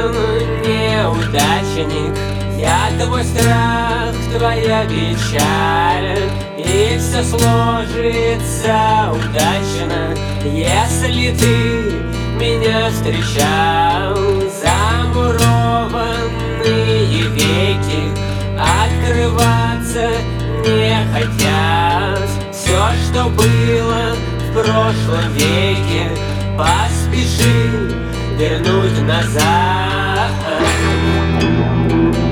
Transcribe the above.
сын неудачник, я твой страх, твоя печаль, и все сложится удачно, если ты меня встречал. Замурованные веки открываться не хотят. Все, что было в прошлом веке, поспеши вернуть назад.